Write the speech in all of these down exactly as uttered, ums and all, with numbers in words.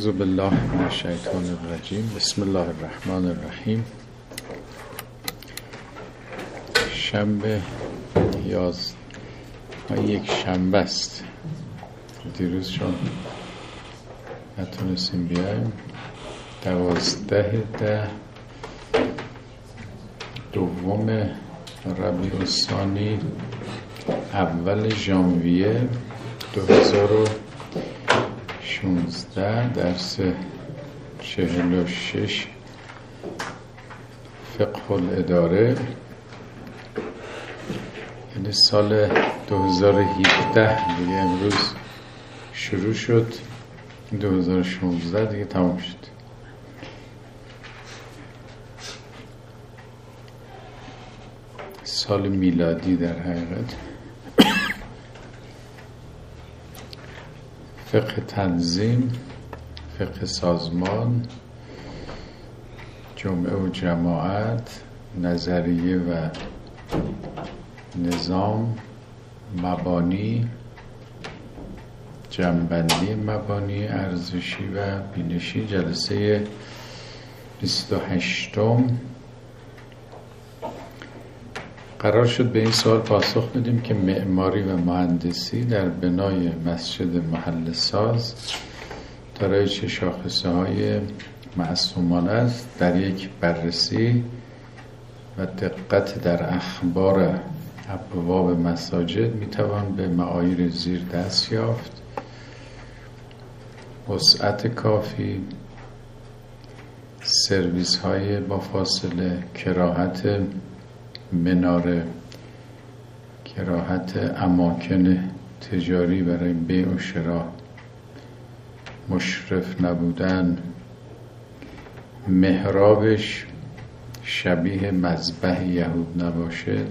اعوذ بالله من الشیطان الرجیم. بسم الله الرحمن الرحیم. شنبه یازده یک شنبه است. دیروز چون نتونستیم بیایم، دوازده ده دوم ربیع الثانی اول ژانویه دو هزار و شانزده، درس چهل و شش فقه الاداره، یعنی سال دو هزار و هفده دیگه. امروز شروع شد، دو هزار و شانزده دیگه تمام شد. سال میلادی در حقیقت. فقه تنظیم، فقه سازمان، جمعه و جماعت، نظریه و نظام، مبانی، جمع‌بندی مبانی ارزشی و بینشی. جلسه بیست و هشتم. قرار شد به این سوال پاسخ بدیم که معماری و مهندسی در بنای مسجد محل ساز دارای چه شاخصه های معصومانه است. در یک بررسی و دقت در اخبار ابواب مساجد میتوان به معاییر زیر دست یافت: وسعت کافی، سرویس های با فاصله، کراهت مناره، کراهت اماکن تجاری برای بیع و شراء، مشرف نبودن، محرابش شبیه مذبح یهود نباشه،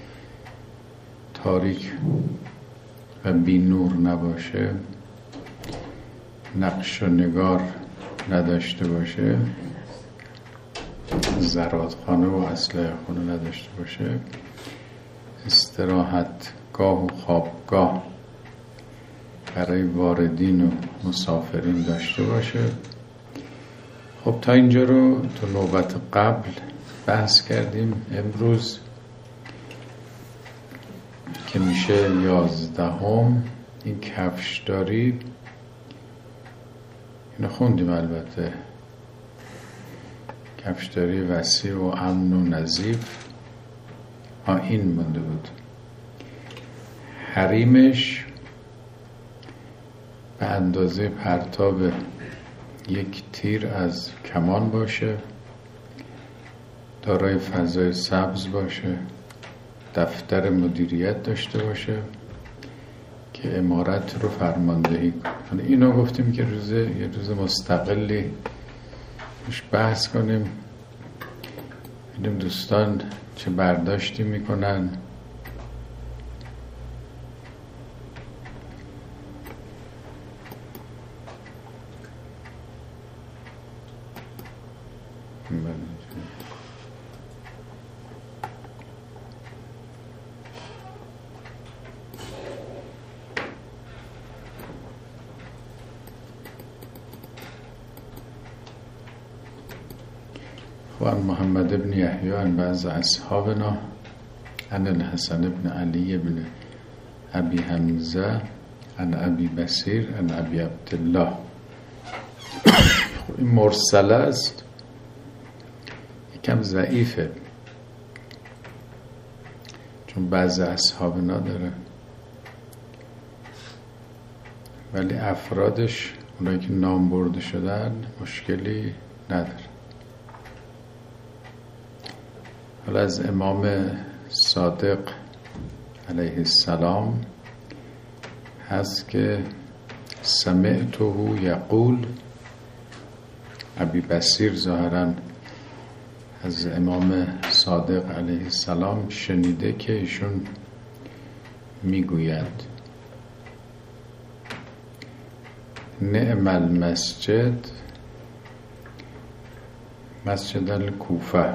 تاریک و بی نور نباشه، نقش و نگار نداشته باشه، زرادخانه و اسلحه خانه نداشته باشه، استراحت گاه و خوابگاه برای واردین و مسافرین داشته باشه. خب تا اینجا رو تو نوبت قبل بحث کردیم. امروز که میشه یازدهم، این کفشداری، اینو خوندیم البته، کفشداری وسیع و امن و نظیف. ها این مونده بود: حریمش به اندازه پرتاب یک تیر از کمان باشه، دارای فضای سبز باشه، دفتر مدیریت داشته باشه که عمارت رو فرماندهی کنه. اینو گفتیم که روز یه روز مستقلی روش بحث کنیم، ببینیم دوستان چه برداشتی میکنن. وعن محمد بن يحيى عن بعض أصحابنا عن الحسن بن علي بن أبي حمزة عن أبي بصير عن أبي عبد الله. این مرسله است، یکم ضعیفه چون بعض اصحابنا داره، ولی افرادش اونایی که نام برده شدن مشکلی نداره. حالا از امام صادق علیه السلام هست که سمعته یقول، ابی بصیر ظاهراً از امام صادق علیه السلام شنیده که ایشون میگوید: نعم المسجد مسجد الکوفه،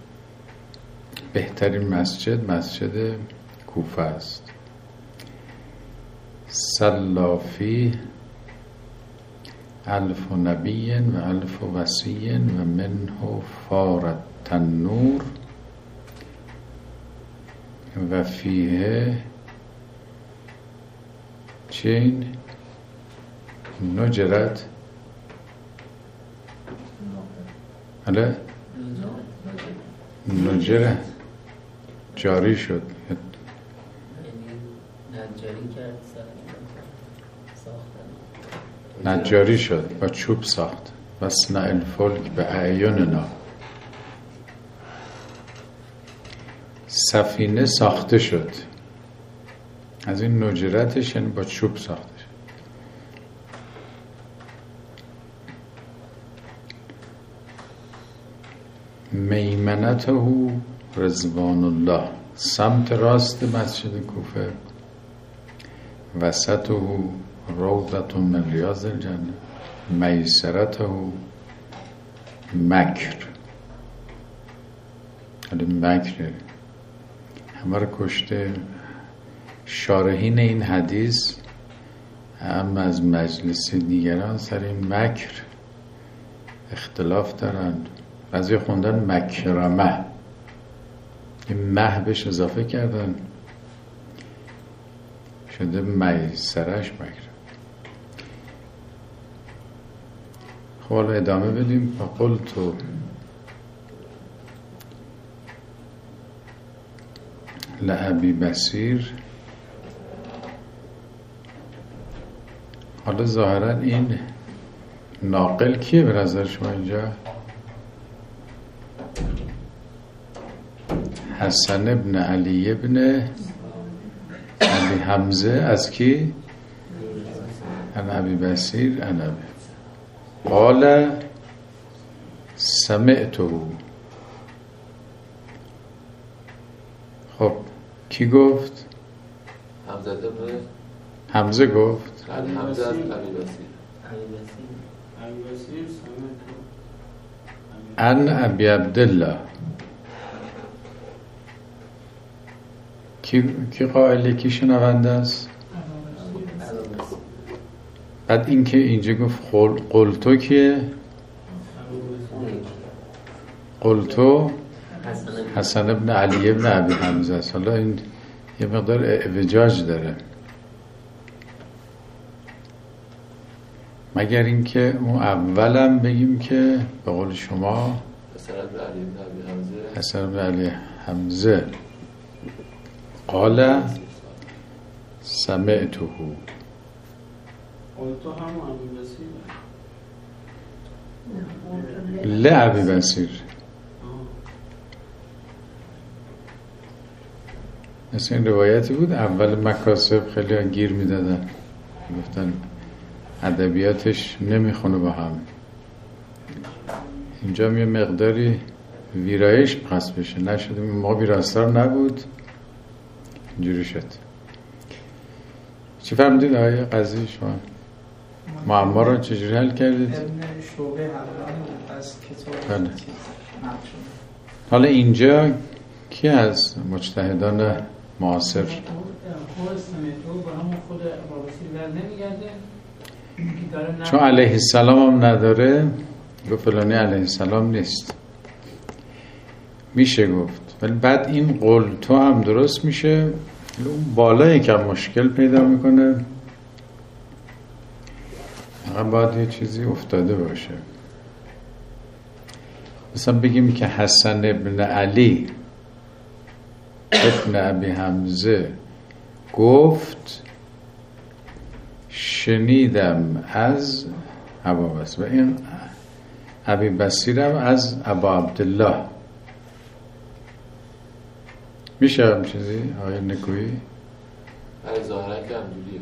بهترین مسجد مسجد کوفه است. صلی فیه الف نبی و الف وصی و منه فار التنور و فیه چین نجرت حالا نجره جاری شد نجاری شد با چوب ساخت و صنع الفلک به اعیننا. سفینه ساخته شد از این نجرتش، یعنی با چوب ساخته شد. میمنته رضوان الله، سمت راست مسجد کوفه، وسطه روضة من ریاض الجنه، میسرته مکر. حالا مکر همه رو کشته. شارحین این حدیث هم از مجلس دیگران سر این مکر اختلاف دارند. بعضی خوندن مکرمه، این مه بهش اضافه کردن شده میسرش مکر. خب حالا ادامه بدیم. فقلتو لأبی بصیر. حالا ظاهرا این ناقل کیه به نظر شما اینجا؟ حسن ابن علی ابن علی حمزه از کی؟ عن ابی بصیر عن ابی قال سمعته. خب کی گفت؟ حمزه ابن حمزه گفت. حمزه از ابی بصیر. ابی بصیر سمعته عن ابی عبدالله. کی کی قائله، کی شنونده است؟ بعد این که اینجا گفت قلتو کیه؟ قلتو حسن ابن علی ابن ابی حمزه است. حالا این یه مقدار اعوجاج داره، مگر اینکه اون اولم بگیم که به قول شما حسن ابن علی حمزه قال سمعته. قلتو هم ابی بصیر لأبی بصیر. مثل این روایتی بود اول مکاسب خیلی گیر میدادن، گفتن ادبیاتش نمیخونه با هم. اینجا یه مقداری ویرایش پس بشه، نشده ما ویراستار نبود، اینجوری شد. چی فهمدید آقای قضیه شما؟ معما رو چجوری حل کردید؟ ابن شعبه حلال از کتاب بله. حالا اینجا کی از مجتهدان معاصر؟ خود سمعته با همون خود ابی بصیر نمیگرده، چون علیه السلام هم نداره، گفت فلانی علیه السلام نیست، میشه گفت. ولی بعد این قول تو هم درست میشه، اون بالایی که مشکل پیدا میکنه، فقط باید یه چیزی افتاده باشه. مثلا بگیم که حسن ابن علی ابن ابی حمزه گفت شنیدم از ابا بصیر، و این ابی بصیرم از ابا عبدالله. میشه هم چیزی آقای نکویی؟ برای ظاهرا که همجوریه.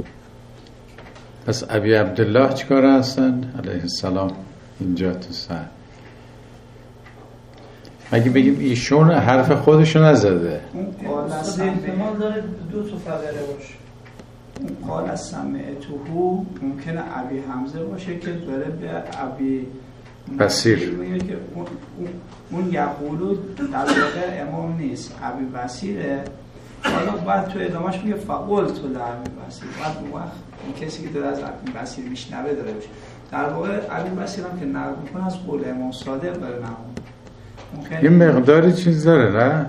پس ابی عبدالله چیکار هستن علیه السلام اینجا تو سن؟ مگه بگیم ایشون حرف خودشو نزده؟ اون قال احتمال داره دو تا فقره باشه. اون قال از سمعته ممکنه ابی حمزه باشه که داره به ابی بصیر میگه که اون اون یقولو در واقع امام نیست، ابی بصیره. حالا بعد تو ادامهش میگه فقلت لابی بصیر. بعد اون وقت این کسی که داره از ابی بصیر میشنوه داره باشه. در واقع علی بصیر هم که نقل میکنه از قول امام صادق داره نقل. یه مقداری چیز داره نه؟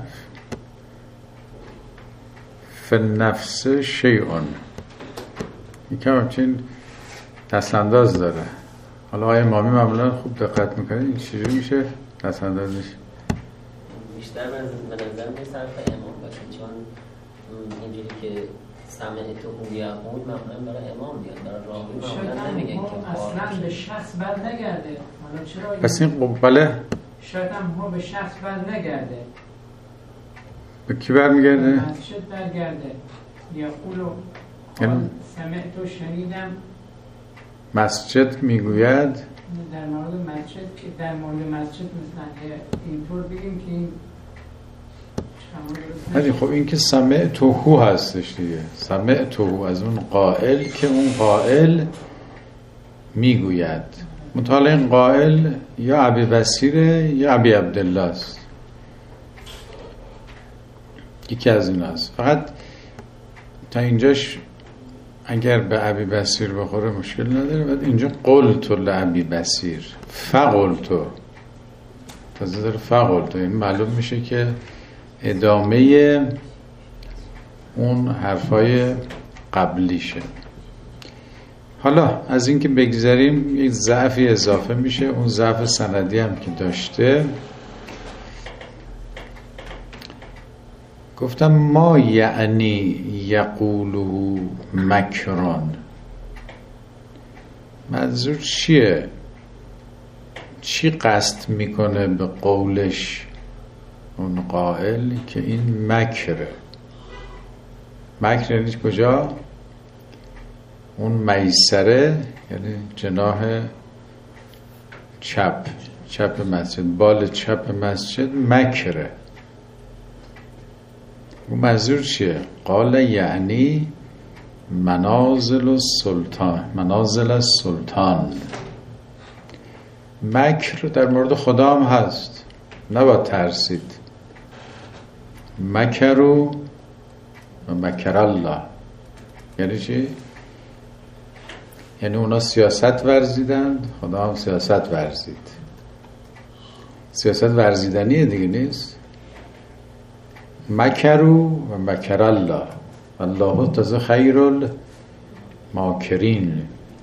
فالنفس شیئون یکم همچین دستانداز داره. حالا آقای امامی معمولا خوب دقت میکنه این چجوری میشه دستاندازش؟ بیشتر به نظر میصرف امام باشه، چون اینجوری که سمعت و یقول معمولا برای امام بیاد، برای راوی معمولا نمیگن که اصلا به شخص بر نگرده. حالا چرا پس این قبله شاید هم ها به شخص بر نگرده، به کی برمیگرده؟ مسجد برگرده. یقولو سمعت و شنیدم مسجد میگوید در مورد مسجد که در مورد مسجد مثلا اینطور بگیم که این ولی خب این که سمعتهو هستش دیگه، سمعتهو از اون قائل که اون قائل میگوید. مطالعه این قائل یا ابی بصیره یا ابی عبدالله است، یکی از این است. فقط تا اینجاش اگر به ابی بصیر بخوره مشکل نداره. بعد اینجا قلت لابی بصیر فقلتو تازه داره فقلتو، این معلوم میشه که ادامه اون حرفای قبلیشه. حالا از این که بگذاریم یک ضعفی اضافه میشه، اون ضعف سندی هم که داشته. گفتم ما یعنی یقولو مکران، منظور چیه؟ چی قصد میکنه به قولش اون قائل که این مکره؟ مکر یعنی کجا؟ اون میسره یعنی جناح چپ چپ مسجد، بال چپ مسجد مکره. اون منظور چیه؟ قال یعنی منازل السلطان، منازل السلطان. مکر در مورد خدا هم هست، نباید ترسید. مکرو و مکر الله یعنی چی؟ یعنی اونا سیاست ورزیدن، خدا هم سیاست ورزید. سیاست ورزیدنیه دیگه نیست. مکرو و مکر الله الله تازه خیر الماکرین.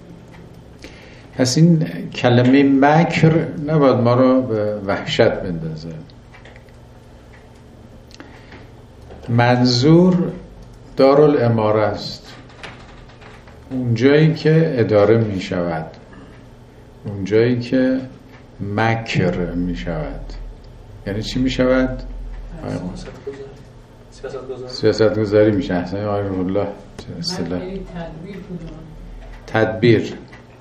پس این کلمه مکر نباید ما رو به وحشت بندازه. منظور دارالاماره است، اون جایی که اداره می شود، اون جایی که مکر می شود. یعنی چی می شود؟ سیاست گذاری میشه. احسن آقای الله اصطلاح تدبیر.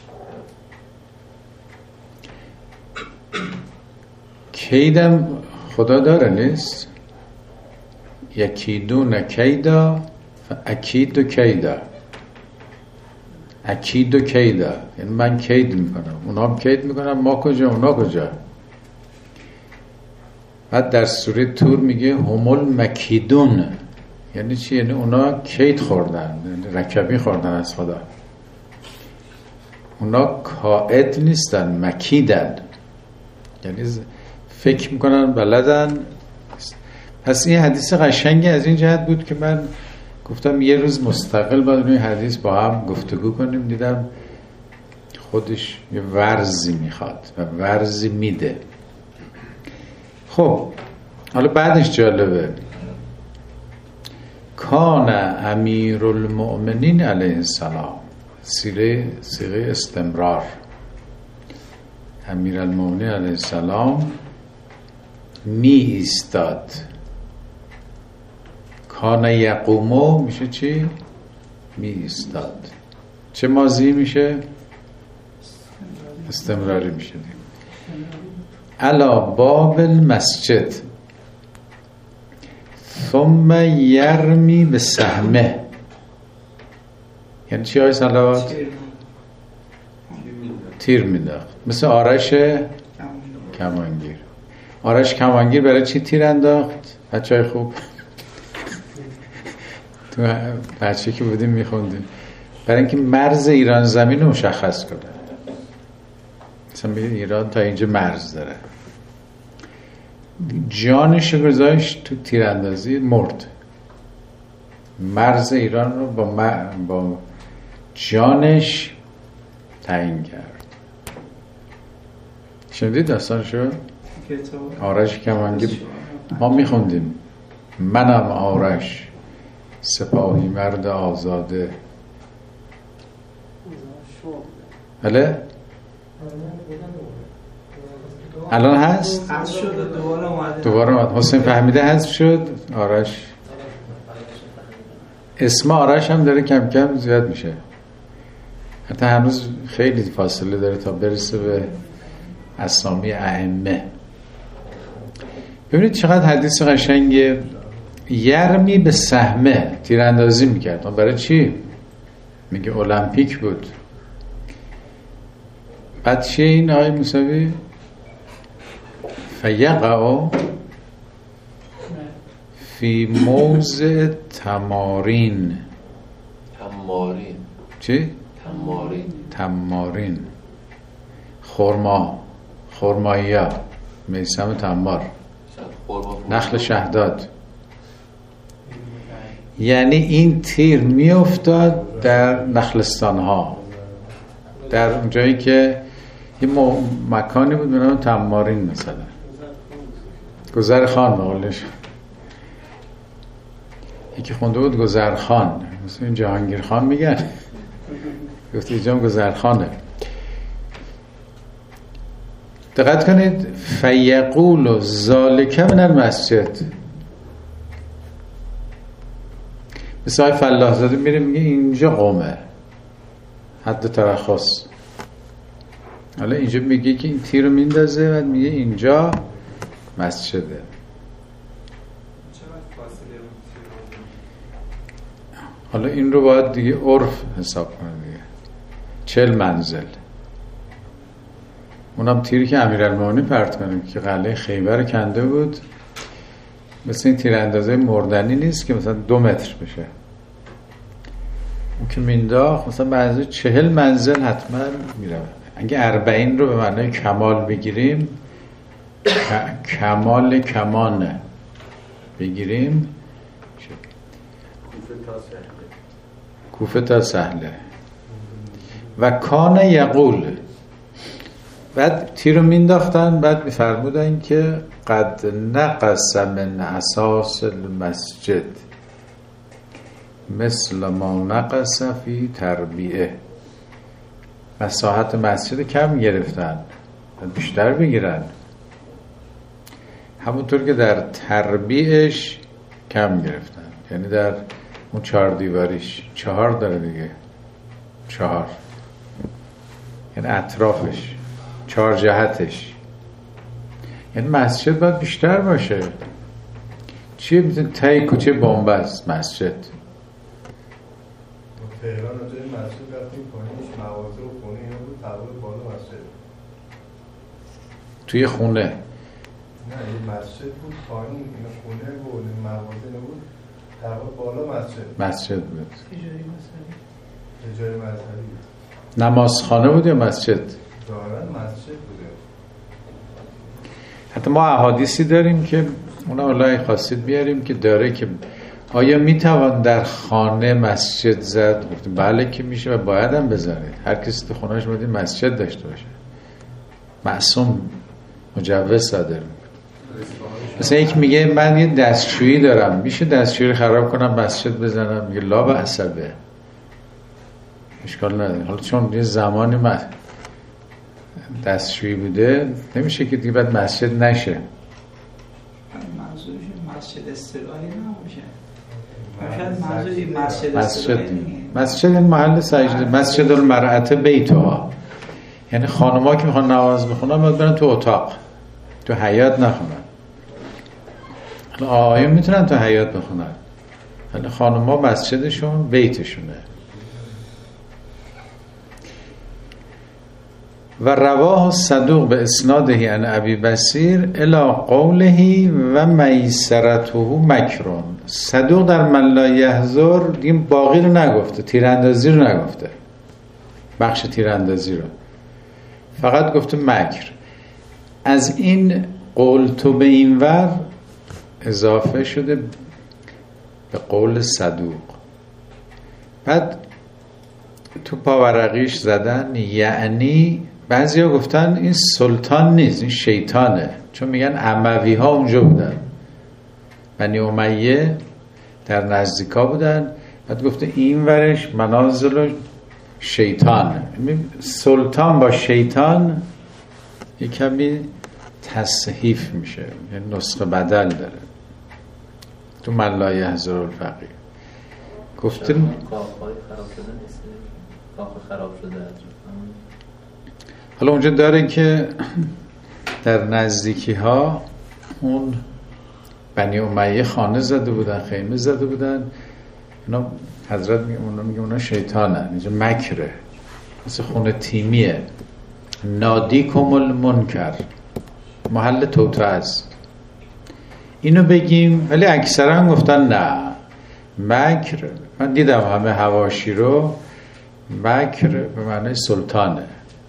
کیدم خدا داره نیست؟ یکیدون کیدا اکید و کیدا، اکید و کیدا یعنی من کید میکنم، اونا هم کید میکنم، ما کجا اونا کجا. بعد در سوره تور میگه همول مکیدون یعنی چی؟ یعنی اونا کید خوردن، رکبی خوردن از خدا. اونا کائد نیستن، مکیدن یعنی فکر میکنن بلدن. پس این حدیث قشنگی از این جهت بود که من گفتم یه روز مستقل باید روی حدیث با هم گفتگو کنیم. دیدم خودش یه ورزی میخواد و ورزی میده. خب حالا بعدش جالبه. کان امیر المؤمنین علیه السلام، سیغه سیغه استمرار. امیر المؤمنین علیه السلام می ایستاد. کان یقومو میشه چی؟ می ایستاد. چه ماضی میشه؟ استمراری میشه. علا باب المسجد ثم یرمی به سهمه. یعنی چی های صلوات؟ تیر میداخت، مثل آرش کمانگیر. آرش کمانگیر برای چی تیر انداخت؟ بچه های خوب تو بچه که بودیم میخوندیم، برای اینکه مرز ایران زمین رو مشخص کنه. مثلا میگه ایران تا اینجا مرز داره، جانش گذاشت تو تیراندازی، مرد. مرز ایران رو با, م... با جانش تعیین کرد. شنیدید داستانشو؟ آرش کمانگی ما میخوندیم، منم آرش سپاهی مرد آزاده. بله؟ الان هست؟ هست شد دوباره اومده. دوباره اومد. حسین فهمیده هست شد. آرش اسم آرش هم داره کم کم زیاد میشه، حتی هنوز خیلی فاصله داره تا برسه به اسامی ائمه. ببینید چقدر حدیث قشنگه. یرمی به سهمه، تیراندازی میکرد. برای چی؟ میگه المپیک بود. بعد چیه این آقای موسوی؟ فیقع فی موضع تمارین. تمارین چی؟ تمارین تمارین خرما، خرمایا، میسم تمار، نخل شهداد. یعنی این تیر می افتاد در نخلستان ها، در اونجایی که یه مکانی بود به نام تمارین، مثلا گذرخان به قولش یکی خونده بود گذرخان، مثلا این جهانگیر خان میگن، گفت اینجا گذرخانه. دقت کنید، فیقول ذالک من المسجد. مثل فلاح زاده میره میگه اینجا قومه، حد ترخص. حالا اینجا میگه که این تیر رو میندازه، بعد میگه اینجا مسجده. حالا این رو باید دیگه عرف حساب کنه دیگه. چهل منزل. اونم تیری که امیرالمومنین پرت کنه که قلعه خیبر کنده بود، مثل این تیر اندازه مردنی نیست که مثلا دو متر بشه. اون که مینداخت مثلا بعضی چهل منزل حتما میره. اگه اربعین رو به معنای کمال بگیریم، کمال کمانه بگیریم، کوفه تا سهله. و کان یقول، بعد تیر رو مینداختن، بعد میفرمودن که قد نقص من اساس المسجد مثل ما نقص فی تربیعه. مساحت مسجد کم گرفتن، بیشتر بگیرن، همونطور که در تربیعش کم گرفتن. یعنی در اون چهار دیواریش، چهار داره دیگه، چهار، یعنی اطرافش، چهار جهتش. یعنی مسجد باید بیشتر باشه. چیه میتونه تایی کوچه بنبست مسجد؟ تهران رو جای مسجد رفتیم پایینش مغازه و خونه اینا بود، تقریبا بالا مسجد. توی خونه؟ نه یه مسجد بود پایین، اینا خونه بود، مغازه اینا بود، تقریبا بالا مسجد. مسجد بود. یه جای مذهبی بود. نمازخانه بود یا مسجد؟ ظاهرا مسجد بوده. حتی ما احادیثی داریم که اونا اولای خواستید بیاریم که داره که آیا میتوان در خانه مسجد زد؟ گفتیم بله که میشه و باید هم بزنید. هر کسی تو خونهش باید مسجد داشته باشه. معصوم مجوز صادر میکنه. مثلا یک میگه من یه دستشویی دارم، میشه دستشویی خراب کنم مسجد بزنم؟ میگه لا به عصبه، اشکال نداره. حالا چون یه زمانی من دستشویی بوده نمیشه که دیگه بعد مسجد نشه. منظورش مسجد اصطلاحی نمیشه. شاید منظوری مسجد اصطلاحی مسجد این محل سجده، مسجد المرأة بیتها، یعنی خانم‌ها که میخوان نماز بخونن باید برن تو اتاق، تو حیاط نخونن. حالا آقایون میتونن تو حیاط بخونن، حالا خانم‌ها مسجدشون بیتشونه. و رواه صدوق به اسناده عن ابی بصیر الی قوله و میسرته مکرون. صدوق در من لا یحضر دیگه باقی رو نگفته، تیراندازی رو نگفته، بخش تیراندازی رو. فقط گفته مکر. از این قول تو به این ور اضافه شده به قول صدوق. بعد تو پاورقیش زدن یعنی بعضی ها گفتن این سلطان نیست، این شیطانه، چون میگن اموی ها اونجا بودن، بنی امیه در نزدیکا بودن. بعد گفته این ورش منازل شیطان. سلطان با شیطان یک کمی تصحیف میشه، یعنی نسخه بدل داره تو من لا یحضر الفقیه. گفتیم کاخ خراب شده نیست، کاخ خراب شده. حالا اونجا داره که در نزدیکی ها اون بنی امیه خانه زده بودن، خیمه زده بودن. اونا حضرت میگه اونا میگه اونا شیطانن، اینجا مکره، مثل خونه تیمیه. نادی کم المنکر، محل توته است. اینو بگیم، ولی اکثرا گفتن نه، مکر. من دیدم همه حواشی رو، مکر به معنی سلطانه.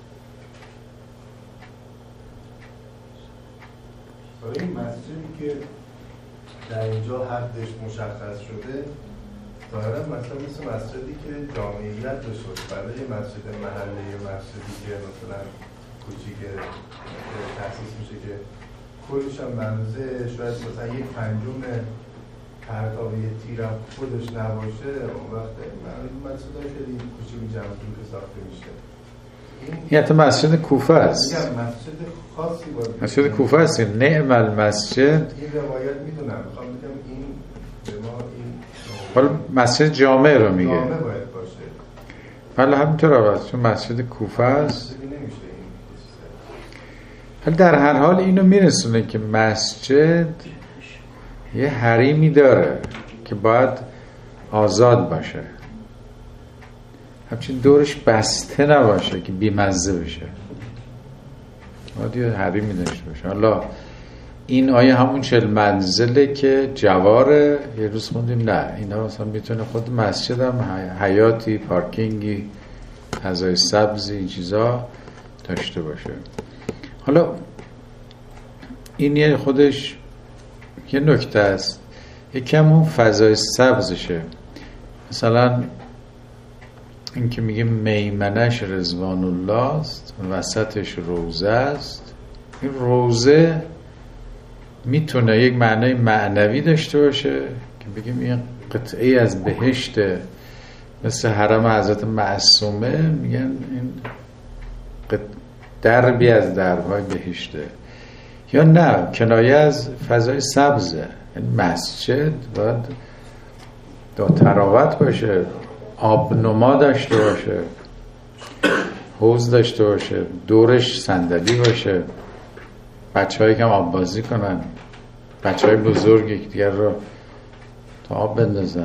این مسجدی که در اینجا حدش مشخص شده ظاهرا مثلا مثل مسجدی که جامعیت بشد، برای مسجد محله یا مسجدی که مثلا کوچیک تأسیس میشه که کلش هم بنزه شاید مثلا یک پنجم پرتابه تیرم خودش نباشه، اون وقت مسجد های خیلی کوچیک جمعتون که ساخته میشه. این حتی مسجد کوفه است، مسجد خاصی باید مسجد کوفه است، نعم المسجد. این روایت میدونم، میخوام بگم این به ما این حالا مسجد جامع رو میگه، جامع باید باشه. حالا همینطور است، چون مسجد کوفه است. نمیشه این. حالا در هر حال اینو میرسونه که مسجد یه حریمی داره که باید آزاد باشه، همچنین دورش بسته نباشه که بیمزه بشه، باید یه حریمی داشته باشه. حالا این آیه همون چهل منزله که جواره، یه روز خوندیم نه، اینا مثلا میتونه خود مسجد هم حیاتی، پارکینگی، فضای سبزی، این چیزا داشته باشه. حالا این یه خودش یه نکته است، یکم اون فضای سبزشه. مثلا این که میگه میمنش رضوان الله است، وسطش روزه است. این روزه میتونه یک معنای معنوی داشته باشه که بگیم این قطعه از بهشته، مثل حرم حضرت معصومه، میگن این دربی از دربهای بهشته. یا نه، کنایه از فضای سبزه، یعنی مسجد باید دا تراوت باشه، آبنما داشته باشه، حوض داشته باشه، دورش صندلی باشه، بچه هایی که هم آب بازی کنن، بچه های بزرگ یک دیگر رو تا آب بندازن.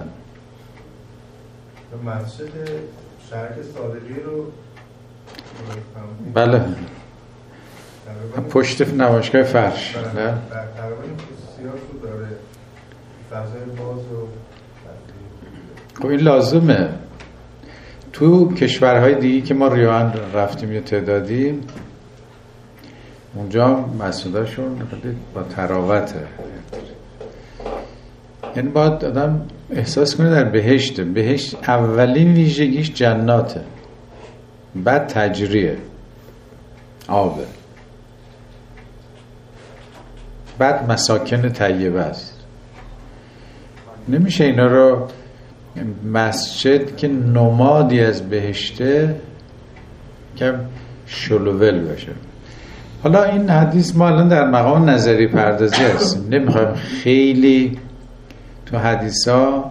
مسجد شرک صادقی رو بله پشت نمایشگاه فرش، نه تقریبا این خصوصیات رو داره، فضای باز و خب این لازمه. تو کشورهای دیگه که ما ریان رفتیم یه تعدادی، اونجا مسجداشون با تراوته، یعنی باید آدم احساس کنه در بهشته. بهشت اولین ویژگیش جناته، بعد تجریه آبه، بعد مساکن طیبه است. نمیشه اینا رو مسجد که نمادی از بهشته که شلوول باشه. حالا این حدیث ما الان در مقام نظری پردازی هستیم، نمیخوایم خیلی تو حدیثا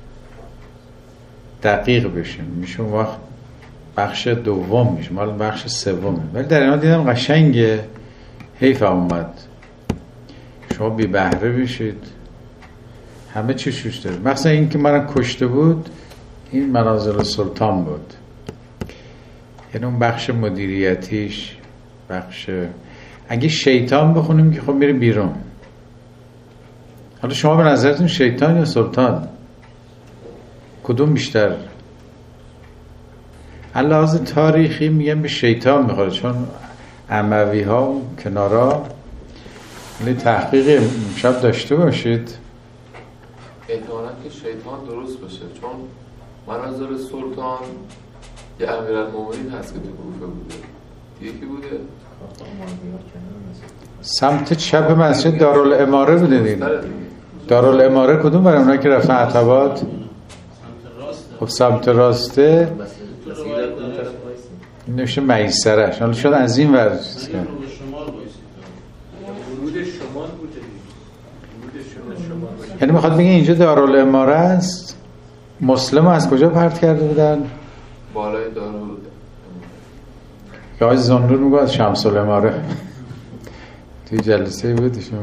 دقیق بشیم، میشه وقت بخش دوم میشه، مال بخش سومه. ولی در اینا دیدم قشنگه، حیف اومد شما بی بهره بشید، همه چی شوش داره. مثلا این که من کشته بود، این منازل سلطان بود، یعنی اون بخش مدیریتیش، بخش اگه شیطان بخونیم که خب میره بیرون. حالا شما به نظرتون شیطان یا سلطان کدوم بیشتر؟ علاوه تاریخی میگن به شیطان میخوره، چون اموی ها کنارا. ولی تحقیق شب داشته باشید. احتمالا که شیطان درست باشه، چون مناظر سلطان یه امیرالمومنین هست که تو کوفه بوده، دیگه کی بوده؟ سمت چپ مسجد دارالاماره بوده دیگه. دارالاماره کدوم برای اونایی که رفتن عتبات؟ خب سمت راسته این نوشه میسرش، حالا شاید از این ور چیز کرد. یعنی میخواد بگه اینجا دارالاماره است. مسلم از کجا پرت کرده بودن؟ بالای دارالاماره. که آقای زنور میگه از شمس الاماره. توی جلسه بود شما.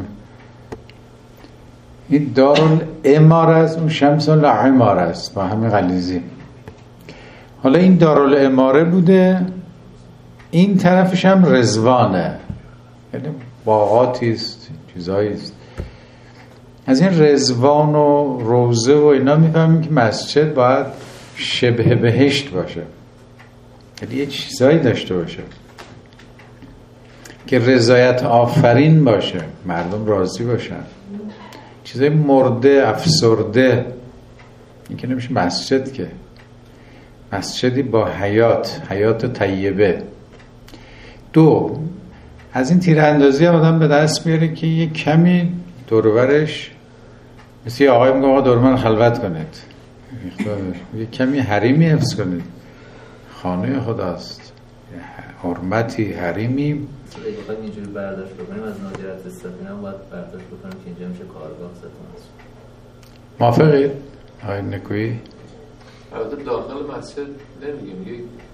این دارالاماره است، اون شمس الاماره است با همین غلیظی. حالا این دارالاماره بوده، این طرفش هم رضوانه، یعنی باغاتی است، چیزایی است. از این رضوان و روضه و اینا میفهمیم که مسجد باید شبه بهشت باشه، یعنی یه چیزایی داشته باشه که رضایت آفرین باشه، مردم راضی باشن. چیزای مرده افسرده این که نمیشه مسجد. که مسجدی با حیات، حیات طیبه. دو، از این تیراندازی هم آدم به دست میاره که یه کمی دورورش مثل یه آقای میگه آقا دور من خلوت کنید، یه کمی حریمی حفظ کنید، خانه خداست، حرمتی حریمی. اگه بخوایم اینجوری برداشت بکنیم از نادرت السفینه هم باید برداشت بکنیم که اینجا میشه کارگاه ستون است. موافقید آقای نکویی؟ البته داخل مسجد نمیگه، میگه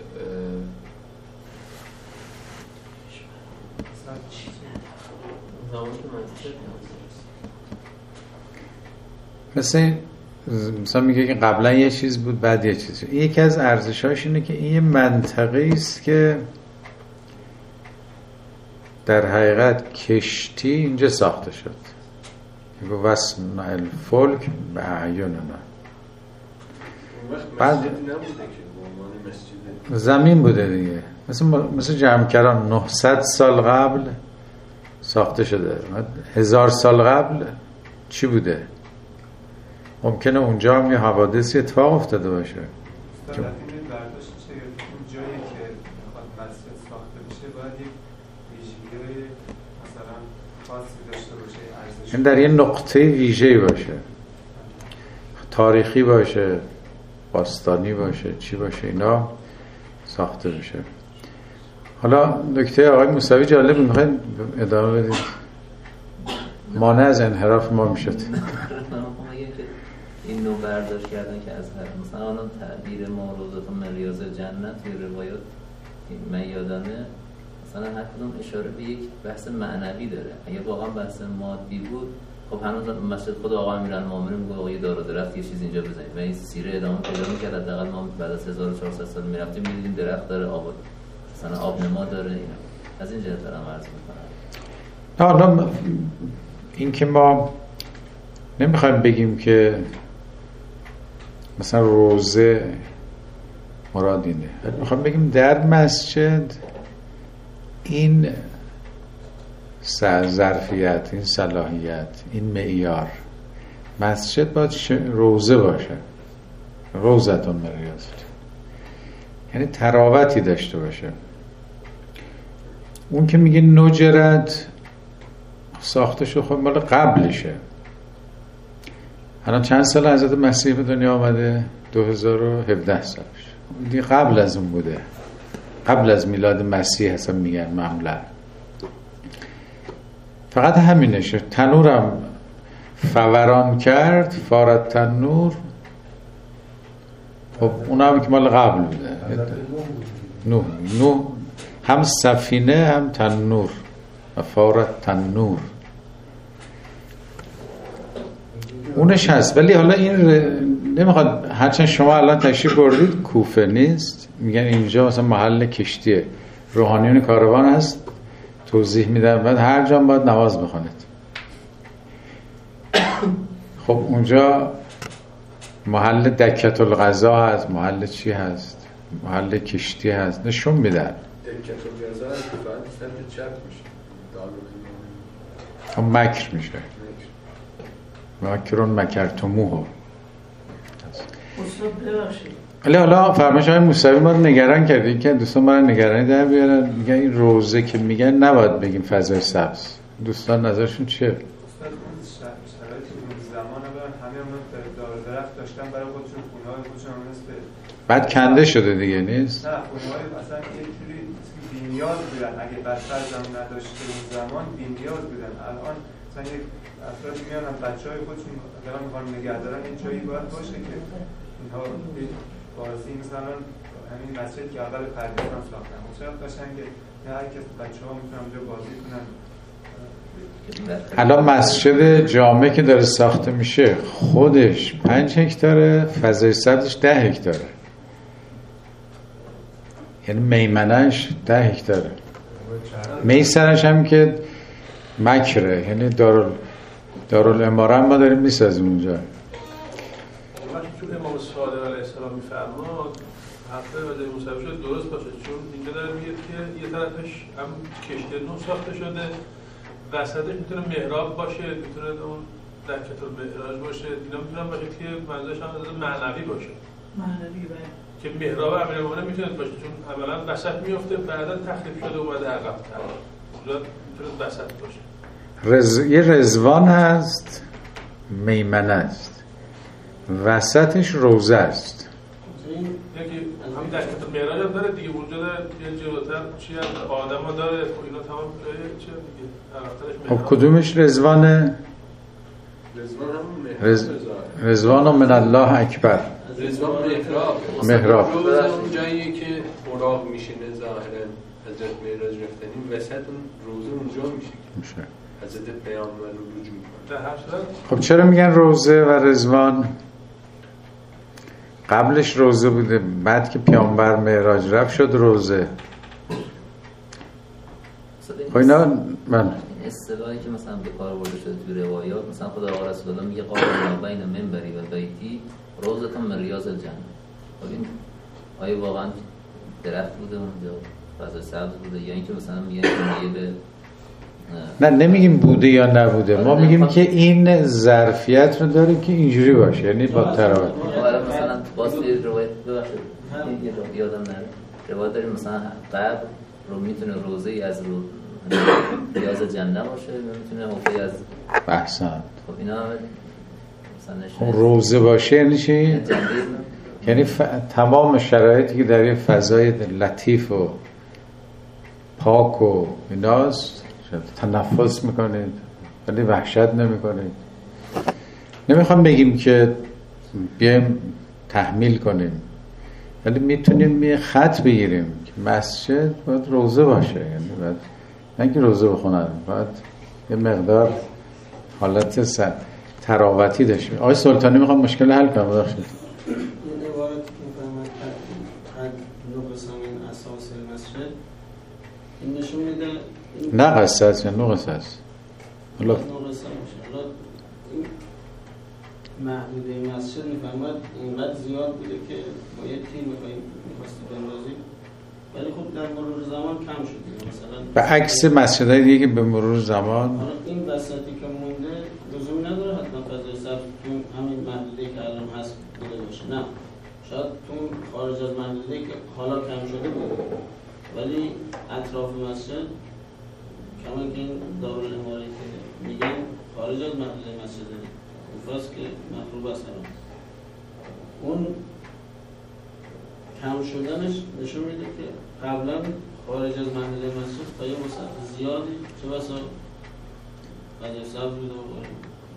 مثلا مثلا میگه که قبلا یه چیز بود بعد یه چیز. یکی از ارزش‌هاش اینه که این یه منطقه‌ای است که در حقیقت کشتی اینجا ساخته شد. میگه وصل الفلک به اعیننا. بعد زمین بوده دیگه، مثل مثل جمکران نهصد سال قبل ساخته شده. هزار سال قبل چی بوده؟ ممکنه اونجا هم یه حوادثی اتفاق افتاده باشه. استاد این برداشت چه اون جایی که میخواد مسجد ساخته بشه باید یک ویژگی مثلا خاصی داشته باشه، ارزش این در یه نقطه ویژه‌ای باشه، تاریخی باشه، باستانی باشه، چی باشه، اینا ساخته بشه. حالا نکته آقای موسوی جالب، میخواین ادامه بدید؟ مانع از انحراف ما میشد. این نوع برداشت کردن که از هر مثلا آن تعبیر ما روزات مریاض جنت توی روایات میادانه مثلا هر کدوم اشاره به یک بحث معنوی داره. اگه واقعا بحث مادی بود خب هنوز مسجد خود آقا امیرالمومنین میگه آقا یه دار و درخت یه چیز اینجا بزنید و این سیره ادامه پیدا می‌کرد. حداقل ما بعد از هزار و چهارصد سال میرفتیم می‌دیدیم درخت داره، آب مثلا آب نما داره. اینا از این جهت دارم عرض می‌کنم. حالا این که ما نمیخوایم بگیم که مثلا روزه مراد اینه، میخوایم بگیم در مسجد این ظرفیت، این صلاحیت، این معیار، مسجد باید روزه باشه، روزتون مریاضت، یعنی تراوتی داشته باشه. اون که میگه نجرت ساخته شد خب مال قبلشه. الان چند سال حضرت مسیح به دنیا آمده؟ دو هزار و هفده سالش. دیگه قبل از اون بوده، قبل از میلاد مسیح اصلا میگن معمولا. فقط همینشه. تنورم فوران کرد، فارت تنور، خب اون هم که مال قبل بوده. نو نو هم سفینه هم تنور و فارت تنور اونش هست. ولی حالا این ر... نمیخواد، هرچند شما الان تشریف بردید کوفه نیست، میگن اینجا مثلا محل کشتیه، روحانیون کاروان هست، توضیح میدن بعد هر جا باید نماز بخونید. خب اونجا محل دکت الغذا هست، محل چی هست، محل کشتی هست، نشون میدن. دکت و جزا اتفاقا سمت چپ میشه هم مکر میشه مکرون مکرتموه. اصلا ببخشید ولی حالا فرمایش های موسوی ما رو نگران کردیم که دوستان ما رو نگرانی در بیارن، میگن این روزه که میگن نباید بگیم فضای سبز. دوستان نظرشون چیه؟ استاد اون شرایطی اون زمان هم همه اون دار درخت داشتن برای خودشون، خونه‌های خودشون هم مثل بعد کنده شده دیگه نیست؟ نه خونه‌های مثلا یک جوری بی‌نیاز بودن، اگه بستر زمین نداشته اون زمان بی‌نیاز بودن. الان مثلا یک افرادی میان هم بچه‌های خودشون اگر میخوان نگه دارن این جایی باید باشه که اینها بازی مثلا همین مسجد که اول پردیسان ساختن چقدر قشنگه، نه هر کس بچه‌ها میتونن اونجا بازی کنن. الان مسجد جامع که داره ساخته میشه خودش پنج هکتاره، فضای سبزش ده هکتاره، یعنی میمنش ده هکتاره، میسرش هم که مکره، یعنی دارال دارالاماره هم ما داریم میسازیم اونجا. وقتی چون امام صادق علیه السلام میفرماد حرفه وزیر موسوی شد درست باشه، چون اینجا داره میگه که یه طرفش هم کشتی نو ساخته شده، وسطش میتونه محراب باشه، میتونه اون دکت المعراج باشه، اینا میتونن باشه که منظورش هم معنوی باشه، معنوی باشه که محراب امیرالمومنین میتونه باشه چون اولا وسط میفته بعدا تخریب شده اومده عقب‌تر، اونجا میتونه وسط باشه. رز... یه رضوان هست، میمنه است، وسطش روزه است. یکی هم دکت المعراج هم داره دیگه، اونجا داره یه جلوتر چی هم آدم ها داره، اینا تمام جای چی هم دیگه عقب‌ترش. خب کدومش رضوانه؟ رز... رضوان من الله اکبر. رضوان محراب محراب روز اون جاییه که اوراق میشینه ظاهرا حضرت معراج رفتنیم، وسط اون روزه اونجا میشه میشه حضرت پیامبر رو رجوع کنه. خب چرا میگن روزه و رضوان؟ قبلش روزه بوده، بعد که پیامبر معراج رفت شد روزه. خب اینا من اصطلاحی که مثلا به کار برده شده توی روایات، مثلا خدا آقا رسول الله میگه قال ما بین منبری و بیتی روزة من ریاض الجنه. خب این آیا واقعا درخت بوده اونجا، فضا سبز بوده، یا اینکه مثلا میگه به نه نمیگیم بوده یا نبوده، ما میگیم که این ظرفیت رو داره که اینجوری باشه، یعنی با تراوت. مثلا واسه روایت ببخشید یادم نره روایت داریم مثلا قبر رو میتونه روزه از رو ریاض جنه باشه، میتونه حفظه از احسن. خب اینا خب روزه باشه یعنی چی؟ یعنی ف... تمام شرایطی که در یه فضای لطیف و پاک و ایناست، تنفس میکنید ولی وحشت نمیکنید. نمیخوام بگیم که بیایم تحمیل کنیم، ولی میتونیم یه خط بگیریم که مسجد باید روزه باشه، یعنی باید نه که روزه بخونن، باید یه مقدار حالت سر تراوتی داشتیم. آقای سلطانی میخوام مشکل حل کنم. ببخشید این عبارت که میفهمد قد نقص من اساس المسجد این نشون میده نه قصه هست یا نقص هست حالا نقص باشه. حالا این محدوده مسجد میفهمد اینقدر زیاد بوده که با یه تیم میخواییم میخواستی بندازیم، ولی خب در مرور زمان کم شده. مثلا به عکس مسجدهای دیگه به مرور زمان این وسطی که مونده لزومی نداره حتما فضای سبز تو همین محدوده‌ای که الان هست بوده باشه، نه شاید تو خارج از محدوده‌ای که حالا کم شده بوده، ولی اطراف مسجد کما که این دارالاماره که میگن خارج از محدوده مسجد کوفه‌ست که مخروب است. اون کم شدنش نشون میده که قبلا خارج از محدوده مسجد تا یه مساحت زیادی چه بسا فضای سبز بوده و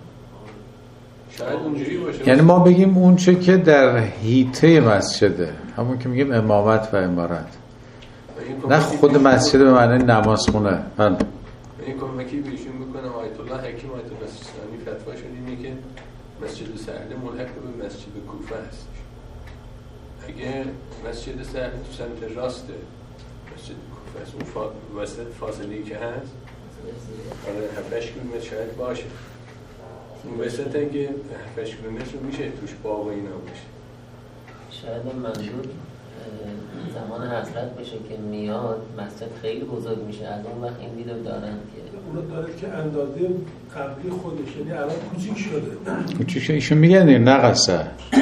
شاید اونجوری باشه. یعنی ما بگیم اون چه که در حیطه مسجده، همون که میگیم امامت و امارت، نه خود مسجد به معنی نمازخونه. بله این کمکی بهشون میکنم. آیت الله حکیم آیت الله سیستانی فتواش اینه که مسجد سهل ملحق به مسجد کوفه هست. اگه مسجد سهل تو سمت راسته مسجد کوفه است، اون فا... وسط فاصله که هست آره هفتش کیلومتر شاید باشه. اون وسط اگه هفتش کیلومتر رو میشه توش باغ و اینا باشه. شاید منظور زمان حضرت بشه که میاد مسجد خیلی بزرگ میشه، از اون وقت این دیدو دارن که اونو داره که اندازه قبلی خودش، یعنی الان کوچیک شده. کوچیک شده ایشون میگن دیگه نقصه.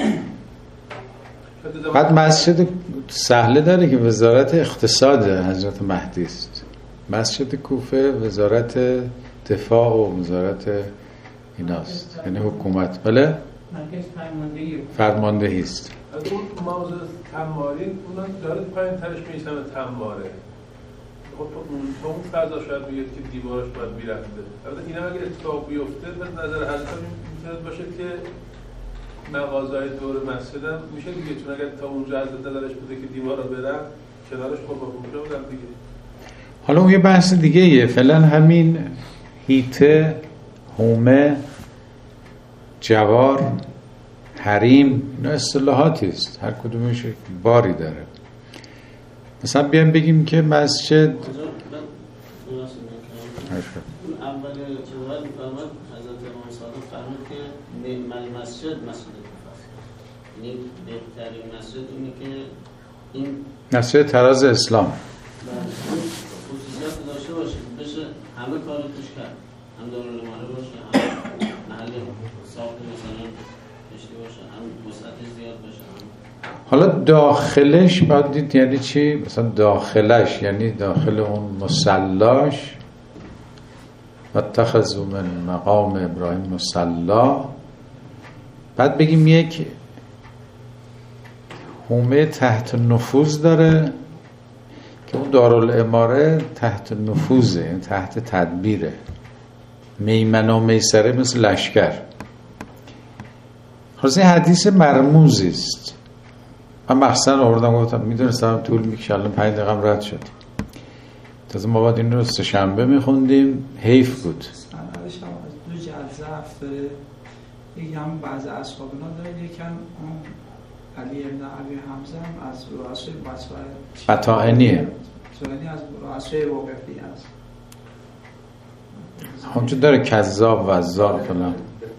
بعد مسجد سهله داره که وزارت اقتصاد حضرت مهدی است. مسجد کوفه وزارت دفاع و وزارت ایناست، یعنی حکومت. بله؟ فرماندهی است. از اون موضوع تمارین اونم داره پایین ترش میسم تماره. خب تو اون فضا شاید بگید که دیوارش باید میرفته. البته این هم اگر اتفاق بیفته به نظر حضرت میتونه باشه که مغازهای دور مسجد هم میشه دیگه، چون اگر تا اونجا حضرت دلش بوده که دیوار رو برن کنارش خب اونجا بودن دیگه. حالا اون یه بحث دیگه یه فعلا همین هیته، هومه، جوار، حریم، اینا اصطلاحاتی است، هر کدومش باری داره. مثلا بیایم بگیم که مسجد اول جواب فرمود حضرت امام صادق فرمود که نعم مسجد مسجد کوفه است، یعنی بهترین مسجد اینه که این مسجد تراز اسلام خصوصیت داشته باشه، بشه همه کار توش کرد، هم دارالعماره باشه، هم محل ساخت مثلا داشته باشه، هم وسعتش زیاد باشه. حالا داخلش باید دید یعنی چی؟ مثلا داخلش یعنی داخل اون مصلاش و اتخذوا من مقام ابراهیم مصلا. بعد بگیم یک حومه تحت نفوذ داره که اون دارالعماره تحت نفوذه، یعنی تحت تدبیره، میمنه و میسره مثل لشکر. خلاص این حدیث مرموزی است. من مخصوصا آوردم گفتم میدونستم طول میکشه، الان پنج دقیقه رد شد. تازه ما باید این رو سه شنبه میخوندیم، حیف بود. سندش هم از دو جلسه افتاده، یکی هم بعض اصحابنا داره، یکی هم علی ابن ابی حمزه هم از رؤسای بطائنیه، سوانی از رؤسای واقفی است. همچون داره کذاب وزار فلان.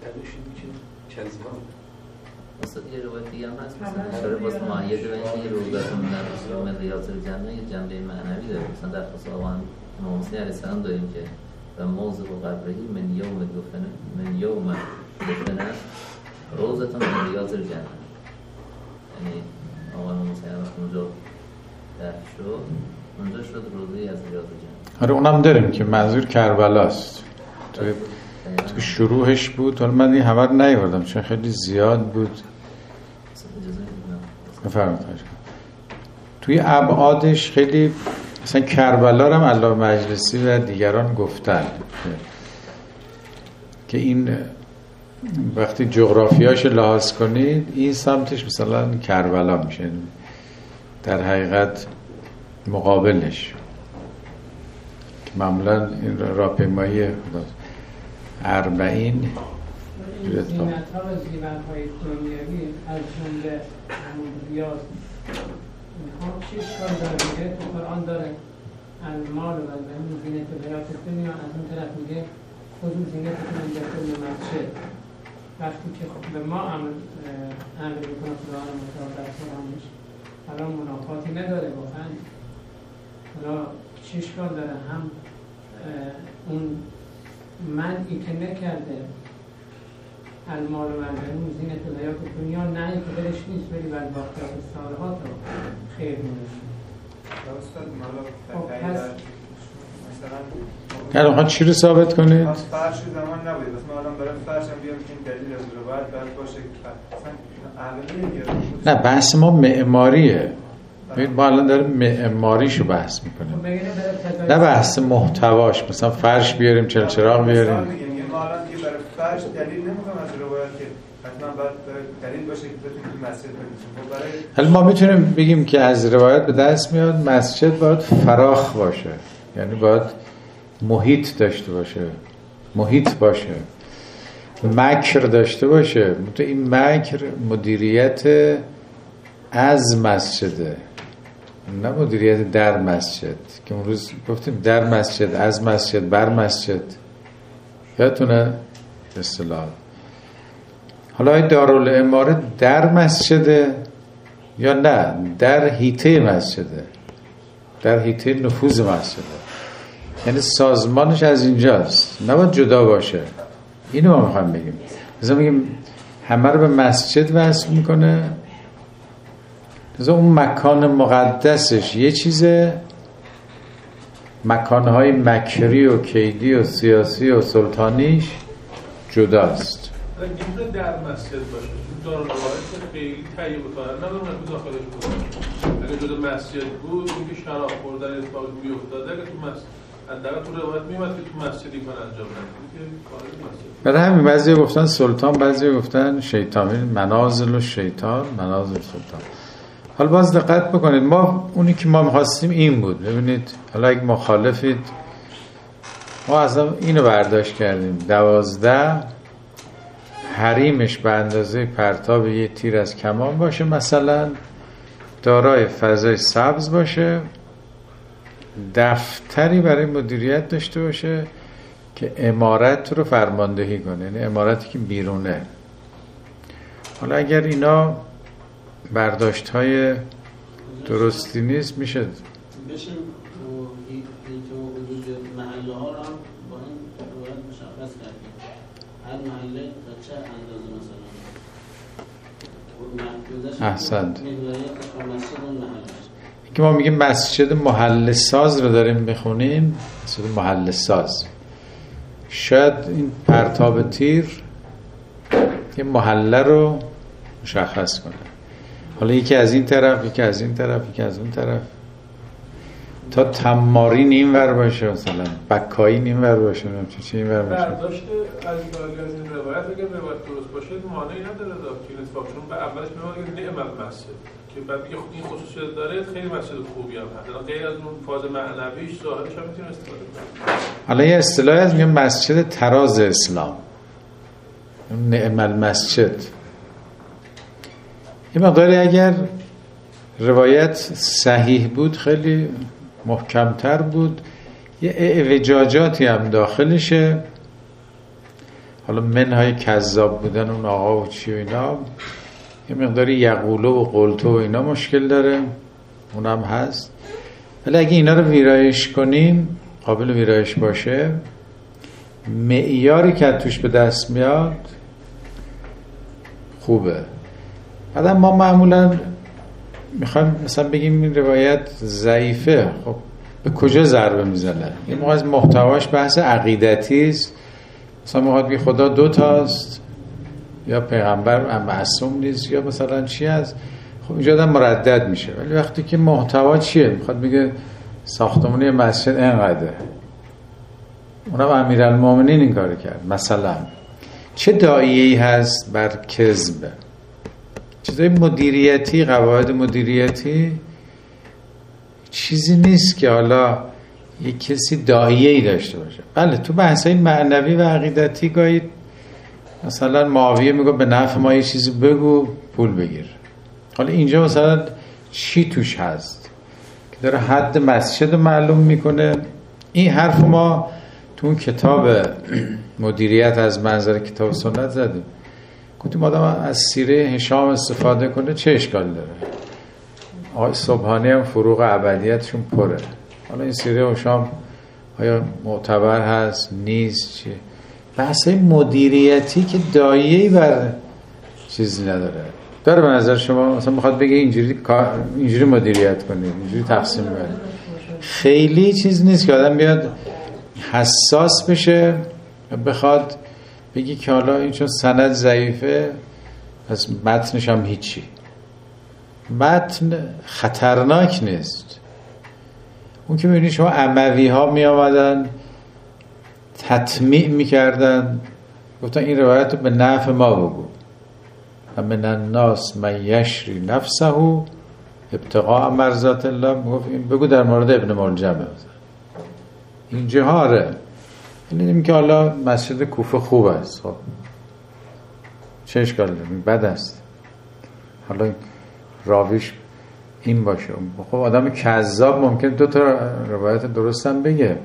اصلا یه روایت دیگه هم هست مثلا اشاره باز معید به اینکه یه روزتون در اسلام ریاض الجنه یه جنبه معنوی داره. مثلا در خصوص آقا امام حسین علیه السلام داریم که و موضع و قبرهی من یوم دفنه من یوم دفنه روزتون من ریاض الجنه، یعنی آقا امام حسین وقت اونجا دفن شد اونجا شد روزی از ریاض الجنه. آره اونم داریم که منظور کربلاست، توی تو شروعش بود. حالا من این همه رو نیاوردم چون خیلی زیاد بود. بفرمایید. توی ابعادش خیلی مثلا کربلا رو هم علامه مجلسی و دیگران گفتن که این وقتی جغرافیاش لحاظ کنید این سمتش مثلا کربلا میشه، در حقیقت مقابلش که معمولا این راهپیمایی اربعین زینت ها و زیبت های دنیوی از جمله همون ریاض اینها چه اشکال داره؟ میگه تو قرآن داره المال و البنون زینت الحیات الدنیا، از اون طرف میگه خودو زینت کنن در کل مسجد. وقتی که به ما امر امر میکنه قرآن مطابق در قرآنش الان منافاتی نداره واقعا. حالا چه اشکال داره؟ هم اون منعی که نکرده المال و البنون زینت الحیات دنیا، نه که برش نیست بری بر باقیات الصالحات رو خیر می‌نشون. یعنی خواهد چی رو ثابت کنید؟ از فرش زمان نبودید، بس ما الان برای فرش هم بیام که این دلیل از روایت باید باشه که اصلا اهل نه بحث ما معماریه. ما الان داریم معماریشو بحث میکنیم، نه بحث محتواش. مثلا فرش بیاریم، چل چراغ بیاریم. ما الان دیگه برای فرش دلیل نمیخوام از روایت که حتما باید دلیل باشه که بتونیم تو مسجد بنویسیم. حالا ما میتونیم بگیم که از روایت به دست میاد مسجد باید فراخ باشه، یعنی باید محیط داشته باشه، محیط باشه، مکر داشته باشه. تو این مکر مدیریت از مسجده، نه مدیریت در مسجد که اون روز گفتیم در مسجد، از مسجد، بر مسجد، یادتونه اصطلاح. حالا این دارالعماره در مسجده یا نه در حیطه مسجده، در حیطه نفوذ مسجده، یعنی سازمانش از اینجاست، نباید جدا باشه. اینو ما میخوایم بگیم. مثلا میگیم همه رو به مسجد وصل میکنه، مثلا اون مکان مقدسش یه چیزه، مکانهای مکری و کیدی و سیاسی و سلطانیش جداست. این در مسجد باشه، چون دار روایت خیلی تهیه بکنن ندارم که داخلش بود. اگه جدا مسجد بود اینکه شراب خوردن اتفاق بیفتاده، اگه تو مسجد حداقل تو روایت میومد که تو مسجدی کار انجام بده. برای همین بعضی گفتن سلطان، بعضی گفتن شیطان، منازل و شیطان، منازل سلطان. حالا باز دقت بکنید، ما اونی که ما می‌خواستیم این بود. ببینید حالا اگه مخالفید، ما اصلا اینو برداشت کردیم، دوازده حریمش به اندازه پرتاب یه تیر از کمان باشه، مثلا دارای فضای سبز باشه، دفتری برای مدیریت داشته باشه که عمارت رو فرماندهی کنه، یعنی عمارتی که بیرونه. حالا اگر اینا برداشت های درستی نیست، میشه بشیم تو حدود محله ها رو هم با این روایت مشخص کردیم، هر محله تا چه اندازه مثلا احسنت که ما میگیم مسجد محله ساز رو داریم بخونیم، مسجد محله ساز، شاید این پرتاب تیر یه محله رو مشخص کنه. حالا یکی از این طرف، یکی از این طرف، یکی از اون طرف، تا تمارین این ور باشه، مثلا بکایی این ور باشه، چه چه این ور باشه. برداشت از از این روایت اگر روایت درست باشه معنی نداره که اتفاق، چون به اولش میگه نعمت مسجد که بعد میگه این خصوصیت داره، خیلی مسجد خوبی هم هست، غیر از اون فاز معنویش ظاهرش هم میتونه استفاده کنه. حالا یه اصطلاحی از میگه مسجد تراز اسلام، نعم المسجد. یه مقداری اگر روایت صحیح بود خیلی محکمتر بود، یه اعوجاجاتی هم داخلشه، حالا منهای کذاب بودن اون آقا و چی و اینا، یه مقداری یقولو و قلتو و اینا مشکل داره، اونم هست. ولی اگه اینا رو ویرایش کنیم، قابل ویرایش باشه، معیاری که توش به دست میاد خوبه. بعد ما معمولا میخوایم مثلا بگیم این روایت ضعیفه، خب به کجا ضربه میزنه؟ این موقع از محتواش بحث عقیدتی است، مثلا میخواد بگه خدا دو تاست یا پیغمبر معصوم نیست یا مثلا چی هست، خب اینجا آدم مردد میشه. ولی وقتی که محتوا چیه؟ میخواد بگه ساختمانی مسجد اینقدره، اونم امیرالمومنین این کار کرد. مثلا چه داعیه‌ای هست بر کذب؟ چیزای مدیریتی، قواعد مدیریتی چیزی نیست که حالا یک کسی داعیه‌ای داشته باشه. بله تو بحثای معنوی و عقیدتی گاهی مثلا معاویه میگه به نفع ما یه چیزی بگو پول بگیر. حالا اینجا مثلا چی توش هست که داره حد مسجد معلوم میکنه؟ این حرف ما تو اون کتاب مدیریت از منظر کتاب سنت زدیم، گفتیم آدم از سیره هشام استفاده کنه چه اشکال داره؟ آقای سبحانی هم فروغ ابدیتشون پره. حالا این سیره هشام آیا معتبر هست نیست؟ چیه؟ بحثای مدیریتی که دایه‌ای بر چیزی نداره. داره به نظر شما؟ مثلا میخواد بگه اینجوری اینجوری مدیریت کنید، اینجوری تقسیم کنید. خیلی چیز نیست که آدم بیاد حساس بشه بخواد بگی که حالا این چون سند ضعیفه پس متنش هم هیچی. متن خطرناک نیست. اون که میبینی شما اموی ها می آمدن تطمیع میکردن، گفتن این روایت رو به نفع ما بگو، و من الناس من یشری نفسه ابتغاء مرضات الله، بگو در مورد ابن ملجمه. این جهاره. این که حالا مسجد کوفه خوب است، خب چه اشکال داره؟ بد است. حالا راویش این باشه، خب آدم کذاب ممکن دو تا روایت درست هم بگه،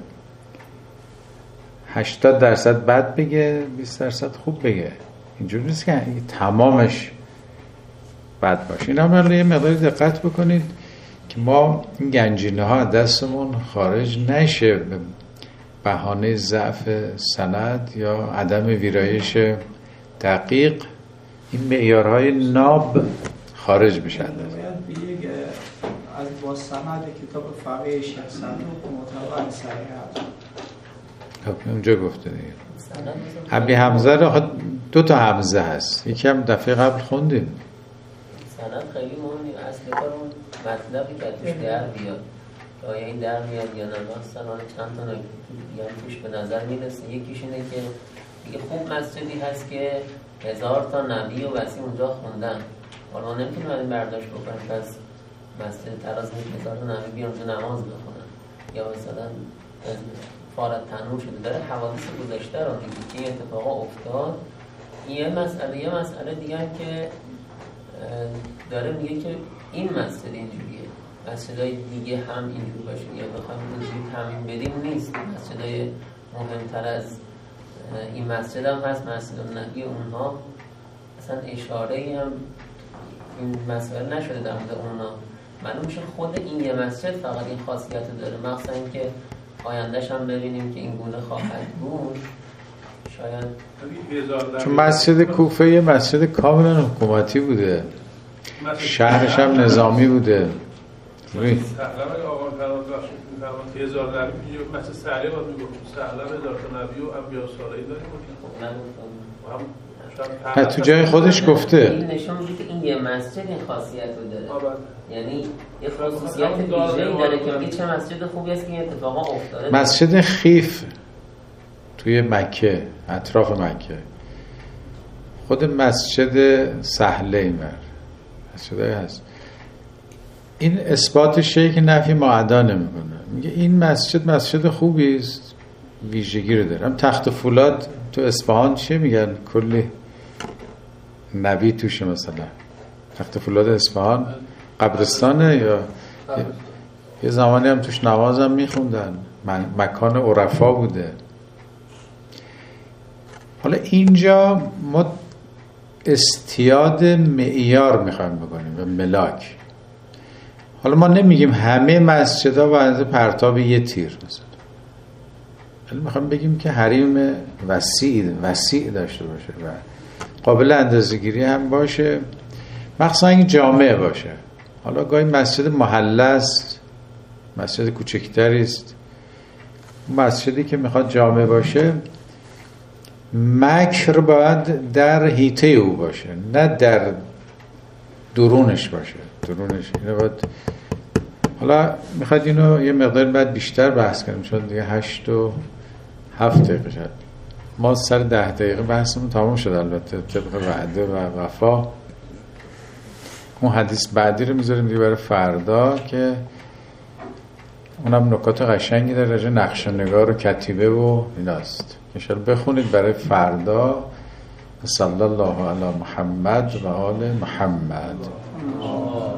هشتاد درصد بد بگه، بیست درصد خوب بگه. اینجوری نیست که تمامش بد باشه. این هم یه مقدار دقت بکنید که ما این گنجینه ها دستمون خارج نشه به بهانه ضعف سند یا عدم ویرایش دقیق، این معیارهای ناب خارج بشن. باید به یک از با سند کتاب فقیه شیخ صدوق مطابق صحیح خب اونجا گفته دیگه. ابی حمزه رو دو تا حمزه هست، یکی هم دفعه قبل خوندیم. سند خیلی مهم نیست، اصل کار اون مطلبی که توش در بیاد، آیا این در میاد یا نه. مثلا چند تا نکته توش به نظر میرسه. یکیش اینه که دیگه خوب مسجدی هست که هزار تا نبی و وسی اونجا خوندن. حالا ما نمیتونیم این برداشت بکنیم پس مسجد تراز نیست هزار تا نبی بیان اونجا نماز بخونن، یا مثلا فارت تنور شده. داره حوادث گذشته رو میگه که این اتفاقا افتاد. یه مسئله یه مسئله دیگه هم که داره میگه که این مسجد اینجوریه، مسجدهای دیگه هم اینجور باشه، یا بخوایم اینجوری تعمیم بدیم نیست. مسجدهای مهمتر از این مسجد هم هست، مسجد النبی اونها اصلا اشاره هم این مسئله نشده در مورد اونها. معلوم میشه خود این یه مسجد فقط این خاصیت داره، مخصوصا اینکه آیندهش هم ببینیم که این گونه خواهد بود. شاید چون مسجد کوفه یه مسجد کاملا حکومتی بوده، شهرش هم نظامی بوده. روی سهلم آقا فرمان بخشید میفرمان هزار نبی مثل سهله باید میگفت سهلم هزار تا نبی و انبیاء صالحین داریم. نه تو جای خودش گفته این نشون میده که این یه مسجد این خاصیت رو داره، یعنی یه خصوصیت ویژه‌ای داره که میگه چه مسجد خوبی است که این اتفاقا افتاده. مسجد خیف توی مکه، اطراف مکه، خود مسجد سهله ایمر مسجدهایی هست. این اثبات شیء که نفی معدا نمیکنه. میگه این مسجد مسجد خوبی است، ویژگی رو داره. هم تخت فولاد تو اصفهان چیه میگن؟ کلی نبی توشه. مثلا تخت فولاد اصفهان قبرستانه، یا یه زمانی هم توش نماز هم میخوندن، مکان عرفا بوده. حالا اینجا ما استیاد معیار میخوایم بکنیم و ملاک. حالا ما نمیگیم همه مسجدها باید پرتاب یه تیر مثلا، ولی میخوایم بگیم که حریم وسیع وسیع داشته باشه و قابل اندازه‌گیری هم باشه، مخصوصا این جامع باشه. حالا گاهی مسجد محله است، مسجد کوچکتری است، مسجدی که میخواد جامع باشه مکر باید در حیطه او باشه، نه در درونش باشه. درونش اینو باید، حالا میخواد اینو یه مقدار بعد بیشتر بحث کنیم، چون دیگه هشت و هفت دقیقه شد. ما سر ده دقیقه بحثمون تمام شد البته طبق وعده و وفا. اون حدیث بعدی رو میذاریم دیگه برای فردا که اونم نکات قشنگی داره، راجع نقشه نگار و کتیبه و ایناست. انشاءالله بخونید برای فردا. صلی الله علی محمد و آل محمد.